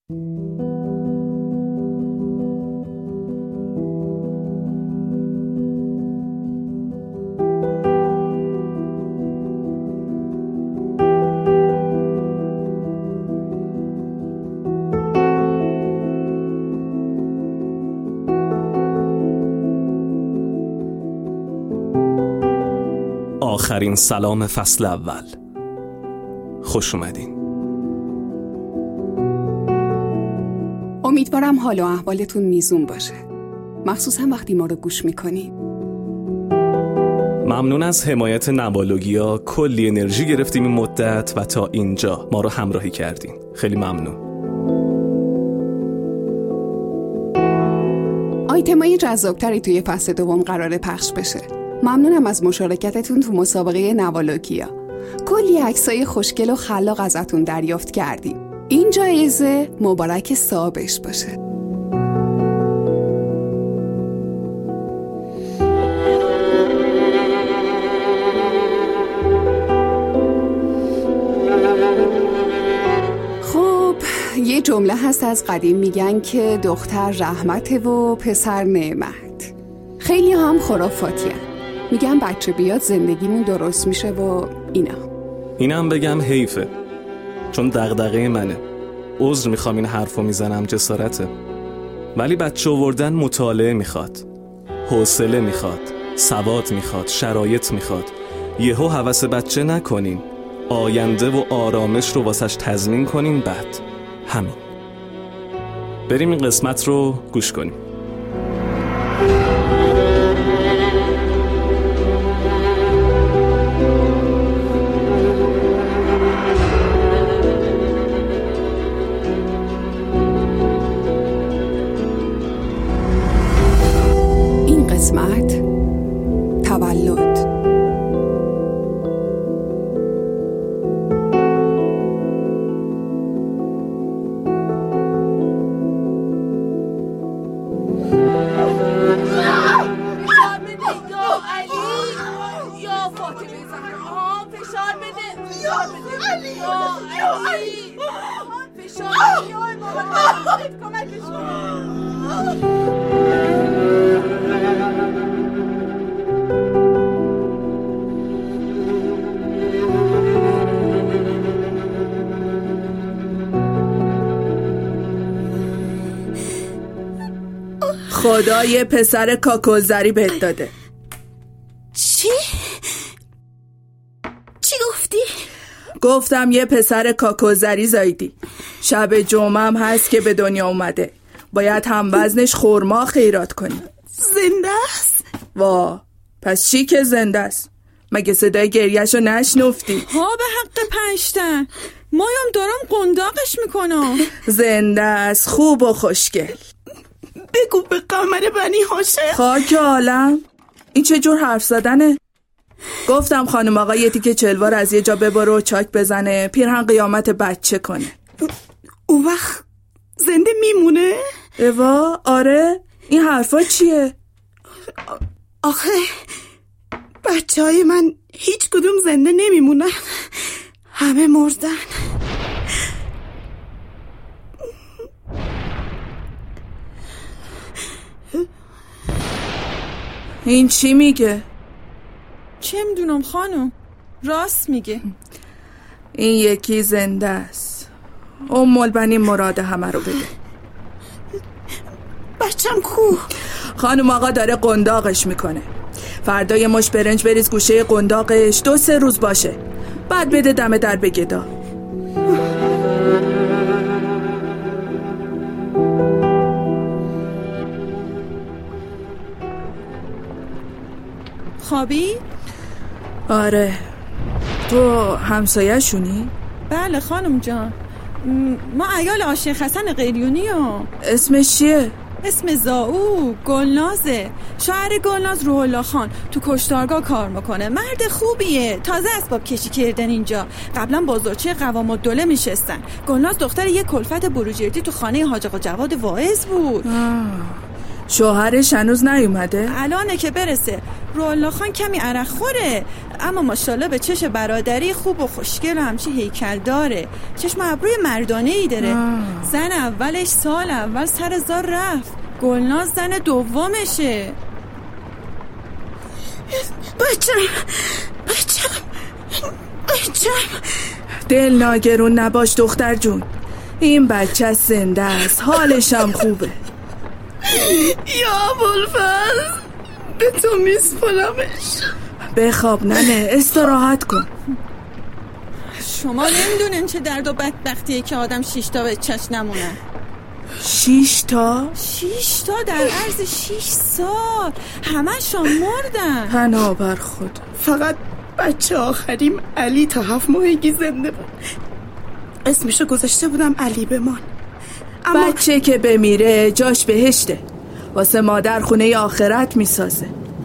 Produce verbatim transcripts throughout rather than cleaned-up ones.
آخرین سلام فصل اول. خوش اومدین. امیدوارم حال و احوالتون میزون باشه، مخصوصا وقتی ما رو گوش میکنین. ممنون از حمایت نوالوگیا، کلی انرژی گرفتیم این مدت و تا اینجا ما رو همراهی کردین. خیلی ممنون. آیتمای جذابتری توی فصل دوم قراره پخش بشه. ممنونم از مشارکتتون تو مسابقه نوالوگیا. کلی عکسای خوشگل و خلاق ازتون دریافت کردیم. این جایزه مبارک صاحبش باشه. خب یه جمله هست از قدیم میگن که دختر رحمته و پسر نعمت. خیلی هم خرافاتی هست. میگم بچه بیاد زندگیمون درست میشه و اینا. اینم بگم حیفه، چون دغدغه منه. عذر میخوام این حرفو میزنم، جسارته. ولی بچه آوردن مطالعه میخواد، حوصله میخواد، سواد میخواد، شرایط میخواد. یهو هوس بچه نکنین، آینده و آرامش رو واسش تضمین کنین. بعد همین. بریم این قسمت رو گوش کنیم. قسمت تولد. خدا یه پسر کاکوزری بهت داده. چی؟ چی گفتی؟ گفتم یه پسر کاکوزری زایدی. شب جمعه هم هست که به دنیا اومده. باید هم وزنش خورما خیرات کنی. زنده است؟ وا، پس چی که زنده است؟ مگه صدای گریهشو نشنفتی؟ ها به حق پنجتن، مایم دارم قنداقش میکنم. زنده است، خوب و خوشگل. بگو به قمر بنی هاشم. خاک عالم، این چه جور حرف زدنه؟ گفتم خانم آقا یه تیکه چلوار از یه جا ببره و چاک بزنه، پیرهن قیامت بچه کنه. اون وقت زنده میمونه؟ اوا آره، این حرفا چیه؟ آخه بچه های من هیچ کدوم زنده نمیمونن، همه مردن. این چی میگه؟ چه میدونم خانم، راست میگه. این یکی زنده است. ام البنی مراد همه رو بده. بچم کو؟ خانم آقا داره قنداقش میکنه. فردا یه مش برنج بریز گوشه قنداقش، دو سه روز باشه، بعد بده دم در بگدا. خوابی؟ آره. تو همسایه شونی؟ بله خانم جان، ما عیال عاشق حسن قلیونی هم. اسمش چیه؟ اسم زاو گلنازه. شاعر گلناز روح الله خان تو کشتارگاه کار میکنه. مرد خوبیه، تازه اسباب کشی کردن اینجا. قبلا بازارچه قوام الدوله میشستن. گلناز دختر یک کلفت بروجردی تو خانه حاج آقا جواد واعظ بود. آه. شوهرش هنوز نیومده؟ الانه که برسه. روح‌الله خان کمی عرق خوره، اما ماشاءالله به چش برادری خوب و خوشگل و همچی هیکل داره. چشم ابروی مردانه ای داره. آه. زن اولش سال اول سر زار رفت. گلناز زن دومشه. بچم بچم بچم دل ناگرون نباش دختر جون، این بچه زنده است، حالش هم خوبه. یا ابوالفضل به تو میسپارمش. بخواب ننه، استراحت کن. شما نمیدونین چه درد و بدبختیه که آدم شیش تا به چش نمونه. شیش تا؟ شیش تا در عرض شیش سال همه شان مردن. پناه بر خود. فقط بچه آخریم علی تا هفت ماهگی زنده بود. اسمشو گذاشته بودم علی بمان. اما بچه که بمیره جاش بهشته، واسه مادر خونه آخرت میسازه.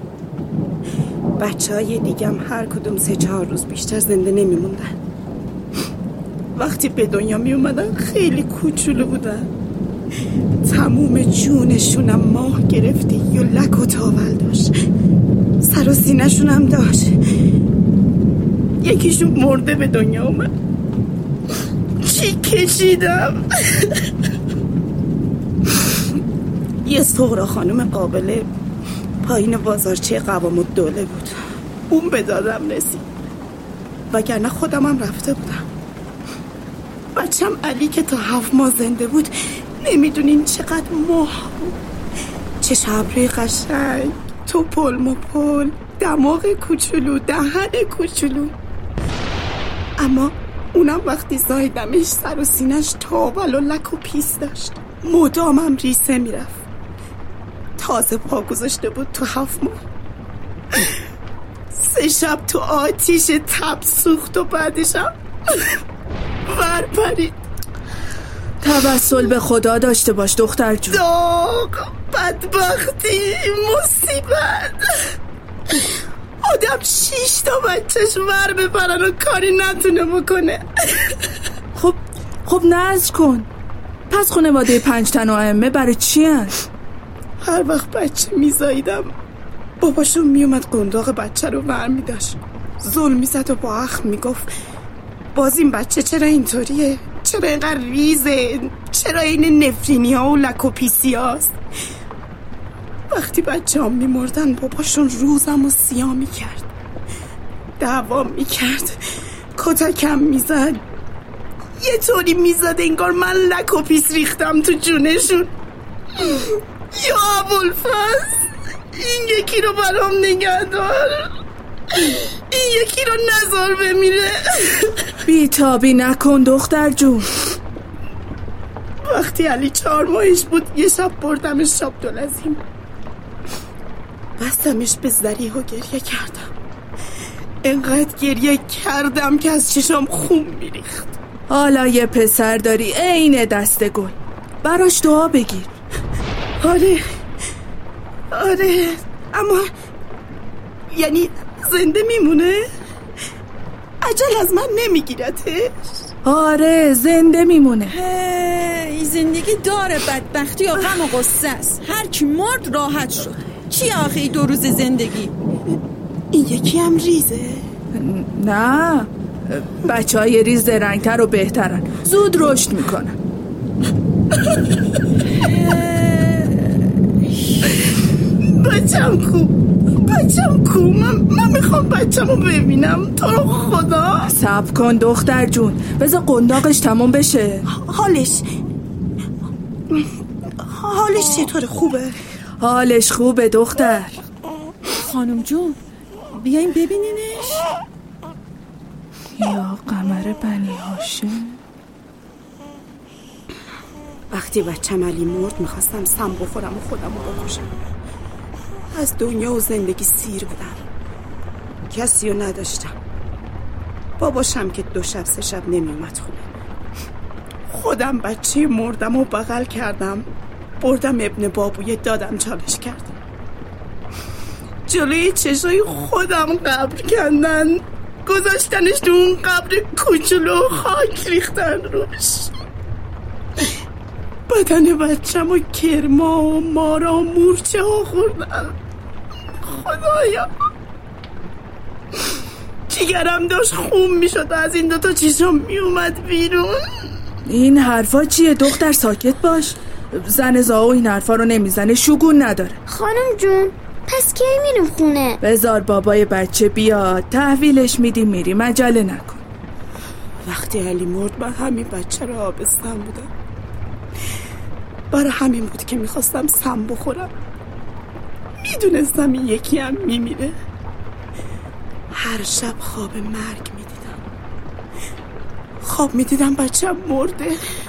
بچه های دیگم هر کدوم سه چهار روز بیشتر زنده نمیموندن. وقتی به دنیا می اومدن خیلی کوچولو بودن. تموم جونشونم ماه گرفته یا لک و تاول داشت. سر و سینه‌شونم داشت. یکیشون مرده به دنیا اومد. چی کشیدم. یه سغرا خانم قابله پایین بازارچه قوام الدوله بود. اون به دادم رسید، وگرنه خودم هم رفته بودم. بچم علی که تا هفت ماه زنده بود نمیدونین چقدر ماه بود. چه شبری قشنگ، تو پل مپل، دماغ کوچولو، دهن کوچولو. اما اونم وقتی زایدمش سر و سینش تاول و لک و پیس داشت. مدامم ریسه میرفت. تازه پا گذاشته بود تو هفت ماه. سه شب تو آتیش تب سوخت و بعدشم ور پرید. توسل به خدا داشته باش دختر جون. داغ، بدبختی، مصیبت. آدم شیش تا بچهش ور بپرن و کاری نتونه بکنه. خب خب ناز کن. پس خانواده پنج تن و ائمه برای چی هست؟ هر وقت بچه میزاییدم باباشون میومد قنداق بچه رو ور میداشت، ظلم میزد و با اخم میگفت باز این بچه چرا اینطوریه؟ چرا اینقدر ریزه؟ چرا این نفرینی ها و لک و پیسی هاست؟ وقتی بچه هم میمردن باباشون روزم و سیاه میکرد، دعوا میکرد، کتکم میزد، یه طوری میزد انگار من لک و پیس ریختم تو جونشون. یا ابوالفضل این یکی رو برام نگه دار، این یکی رو نذار بمیره. بیتابی نکن دختر جون. وقتی علی چهار ماهش بود یه شب بردمش شابدالعظیم، بستمش به ذریح و گریه کردم. انقدر گریه کردم که از چشام خون میریخت. حالا یه پسر داری عین دست گل، براش دعا بگیر. آره آره، اما یعنی زنده میمونه؟ عجل از من نمیگیرتش؟ آره زنده میمونه. هی زندگی داره بدبختی و غم و غصه است. هر کی مرد راحت شد. چی آخه ای دو روز زندگی؟ این یکی هم ریزه؟ نه، بچه های ریز رنگتر و بهترن، زود رشد میکنن. بچم کو بچم کو من, من میخوام بچم رو ببینم، تو رو خدا. صبر کن دختر جون، بذار قنداقش تموم بشه. حالش حالش چطوره؟ خوبه؟ حالش خوبه دختر. خانم جون بیاین ببینینش. یا قمر بنی هاشم. وقتی بچم علی مرد میخواستم سم بخورم و خودم رو بکشم. از دنیا و زندگی سیر بودم، کسی رو نداشتم. باباشم که دو شب سه شب نمیومد خونه. خودم بچه مردم و بغل کردم، بردم ابن بابویه دادم چالش کردم. جلوی چشای خودم قبر کندن، گذاشتنش تو اون قبر کوچولو، خاک ریختن روش. بدن بچم و کرما و مارا و مورچه ها خوردن. خدایا جیگرم داشت خون میشد و از این دوتا چیشم میومد بیرون. این حرفا چیه دختر؟ ساکت باش. زن زاو این حرفا رو نمیزنه، شگون نداره. خانم جون پس کی میریم خونه؟ بذار بابای بچه بیاد، تحویلش میدیم میریم، عجله نکن. وقتی علی مرد من همین بچه رو آبستن بودم. برای همین بود که میخواستم سم بخورم. میدونستم این یکی هم میمیره. هر شب خواب مرگ میدیدم. خواب میدیدم بچه‌م مرده.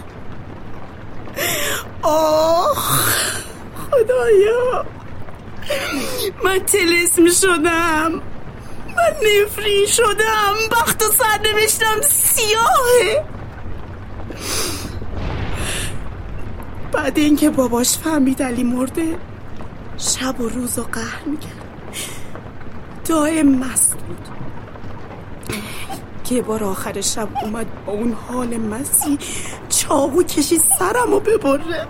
آخ خدایا من طلسم شدم، من نفری شدم، بخت و سرنوشتم سیاهه. بعد اینکه باباش فهمید علی مرده شب و روز و قهر میکرد. دائم مست بود. که بار آخر شب اومد با اون حال مسی چاقو کشید سرم رو ببره.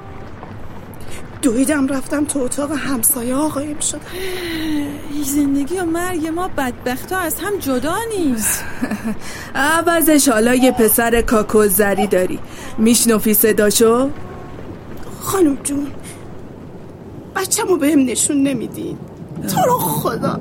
دویدم رفتم تو اتاق همسایه آقایم شدم. زندگی و مرگ ما بدبخت ها از هم جدا نیست. عوضش حالا یه پسر کاکوزری داری، میشنفی صداشو؟ خانم جون بچه‌مو بهم نشون نمیدین تو رو خدا.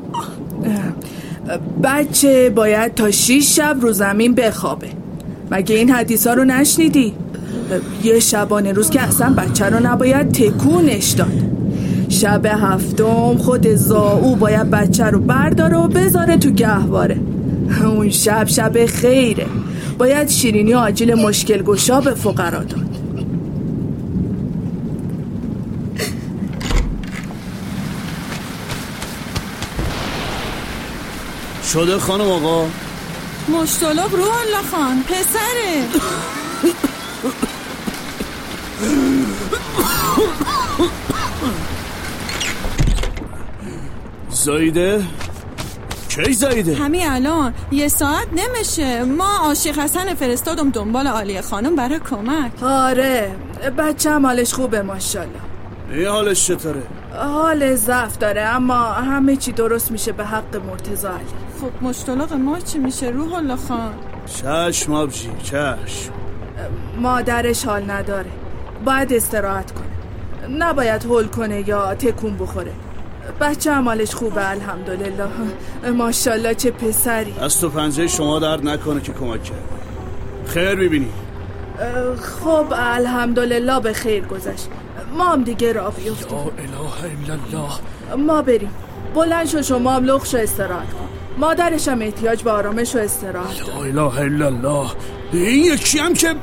بچه باید تا شیش شب رو زمین بخوابه. مگه این حدیثا رو نشنیدی؟ یه شبانه روز که اصلا بچه رو نباید تکونش داد. شب هفتم خود زاو باید بچه رو برداره و بذاره تو گهواره. اون شب شب خیره، باید شیرینی و آجیل مشکل گشا به فقرا داد. شده خانم آقا؟ مشتلق روح الله خان پسره. زایده؟ کی زایده؟ همین الان یه ساعت نمیشه. ما عاشق حسن فرستادم دنبال عالیه خانم برای کمک. آره بچه هم حالش خوبه ماشاءالله. این حالش چطوره؟ حال ضعف داره اما همه چی درست میشه به حق مرتضی علی. خب مشتلق ما چی میشه روح الله خان؟ چشم آبجی چشم. مادرش حال نداره، باید استراحت کنه، نباید هول کنه یا تکون بخوره. بچه هم حالش خوبه الحمدلله. ماشاءالله چه پسری. از تو پنجه شما درد نکنه که کمک کرد. خیر ببینی. خب الحمدلله به خیر گذشت. ما هم دیگه راه بیفتیم. لا اله الا الله. ما بریم. بلند شو شما هم لغش استراحت کن. مادرش هم احتیاج به آرامش و استراحت داره. لا اله الا الله. این یکی هم که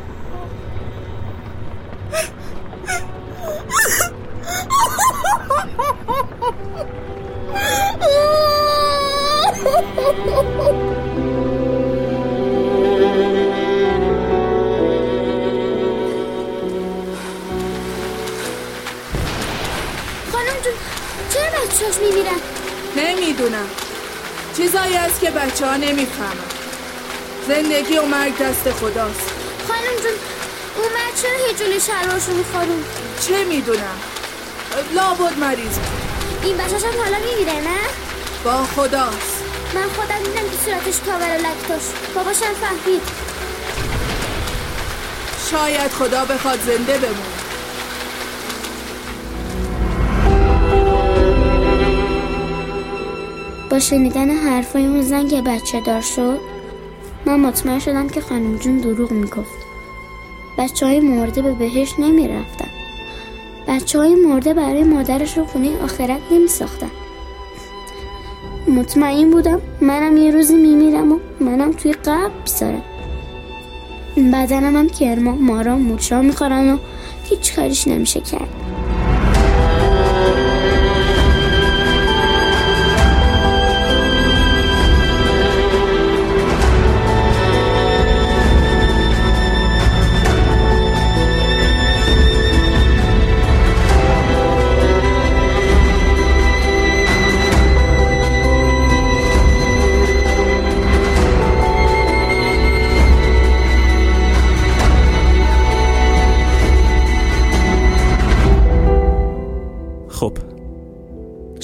بچه‌هاش میمیرن؟ نمیدونم، چیزایی هست که بچه ها نمیفهمن. زندگی و مرگ دست خداست. خانم جون اون مرد چرا هی جلوی شلوارشو میخارون؟ چه میدونم، لابد مریض. این بچه‌ش هم حالا میمیره نه؟ با خداست. من خودم دیدم که صورتش کاور لک داشت. باباشم فهمید. شاید خدا بخواد زنده بمونه. با شنیدن حرفای اون زن که بچه دار شد من مطمئن شدم که خانم جون دروغ میگفت. بچه های مرده به بهشت نمی رفتن. بچه های مرده برای مادرش رو خونه آخرت نمی ساختن. مطمئن بودم منم یه روزی میمیرم و منم توی قبر بذارم. بدنم هم کرما مارا مورچه‌ها میخورن و هیچ کاریش نمیشه کرد.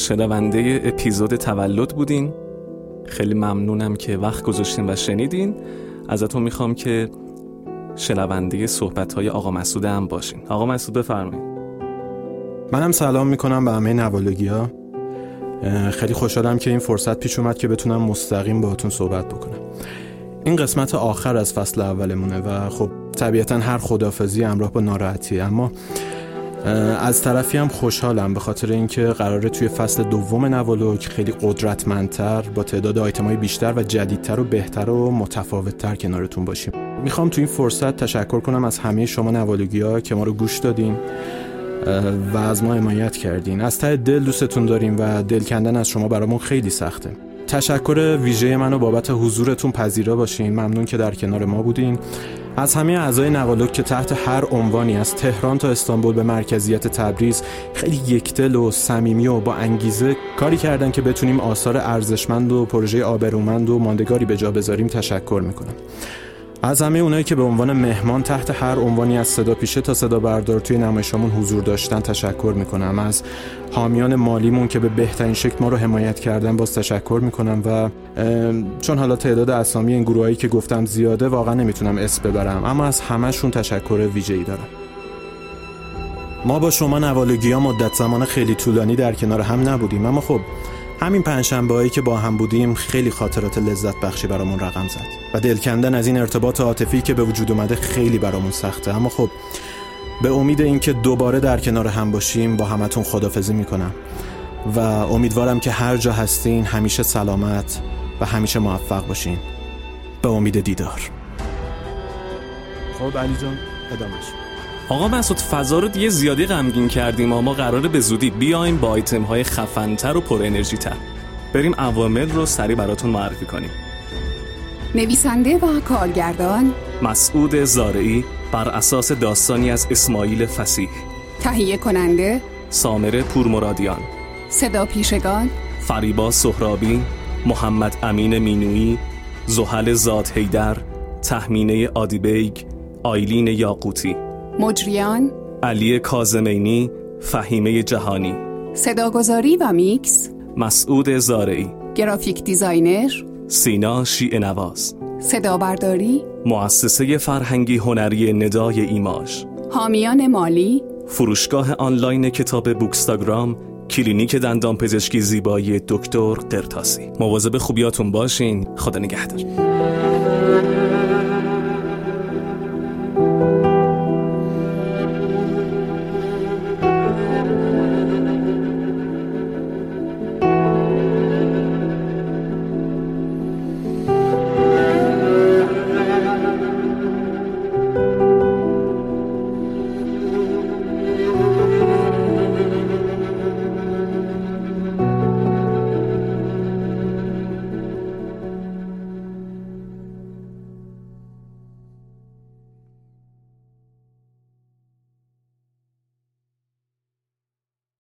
شنونده اپیزود تولد بودین. خیلی ممنونم که وقت گذاشتین و شنیدین. ازتون میخوام که شنونده صحبت‌های آقا مسعود هم باشین. آقا مسعود بفرمایید. منم سلام میکنم به همه نوالگی‌ها. خیلی خوشحالم که این فرصت پیش اومد که بتونم مستقیم باهاتون صحبت بکنم. این قسمت آخر از فصل اولمونه و خب طبیعتا هر خداحافظی همراه با ناراحتی، اما از طرفی هم خوشحالم به خاطر اینکه قراره توی فصل دوم نوالوگ خیلی قدرتمندتر با تعداد آیتم‌های بیشتر و جدیدتر و بهتر و متفاوت‌تر کنارتون باشیم. میخوام توی این فرصت تشکر کنم از همه شما نوالوگی‌ها که ما رو گوش دادین و از ما حمایت کردین. از ته دل دوستتون داریم و دل کندن از شما برامون خیلی سخته. تشکر ویژه منو بابت حضورتون پذیرا باشین. ممنون که در کنار ما بودین. از همه اعضای نوالوگ که تحت هر عنوانی از تهران تا استانبول به مرکزیت تبریز خیلی یکدل و صمیمی و با انگیزه کاری کردن که بتونیم آثار ارزشمند و پروژه آبرومند و ماندگاری به جا بذاریم تشکر میکنم. از همه اونایی که به عنوان مهمان تحت هر عنوانی از صدا پیشه تا صدا بردار توی نمایشمون حضور داشتن تشکر میکنم. از حامیان مالیمون که به بهترین شکل ما رو حمایت کردن باز تشکر میکنم و چون حالا تعداد اسامی این گروهایی که گفتم زیاده واقعا نمیتونم اسم ببرم، اما از همه‌شون تشکر ویژه‌ای دارم. ما با شما نوالگی‌ها مدت زمان خیلی طولانی در کنار هم نبودیم، اما خب همین پنجشنبه‌هایی که با هم بودیم خیلی خاطرات لذت بخشی برامون رقم زد و دل کندن از این ارتباط عاطفی که به وجود اومده خیلی برامون سخته. اما خب به امید اینکه دوباره در کنار هم باشیم با همتون خداحافظی میکنم و امیدوارم که هر جا هستین همیشه سلامت و همیشه موفق باشین. به امید دیدار. خب علی جان ادامهش. آقا مسعود فضا رو دیگه زیادی غمگین کردیم، اما قراره به زودی بیایم با آیتم های خفن‌تر و پر انرژی تر. بریم عوامل رو سریع براتون معرفی کنیم. نویسنده و کارگردان مسعود زارعی بر اساس داستانی از اسماعیل فصیح. تهیه کننده سامره پورمرادیان. صدا پیشگان فریبا سهرابی، محمد امین مینویی، زحل زاد حیدر، تهمینه آدیبیگ، آیلین یاقوتی. مجریان علی کاظمینی، فهیمه جهانی. صداگذاری و میکس مسعود زارعی. گرافیک دیزاینر سینا شیعه نواز. صدا برداری مؤسسه فرهنگی هنری ندای ایماژ. حامیان مالی فروشگاه آنلاین کتاب بوکستاگرام، کلینیک دندان پزشکی زیبایی دکتر قرطاسی. مواظب خوبیاتون باشین. خدا نگهدار.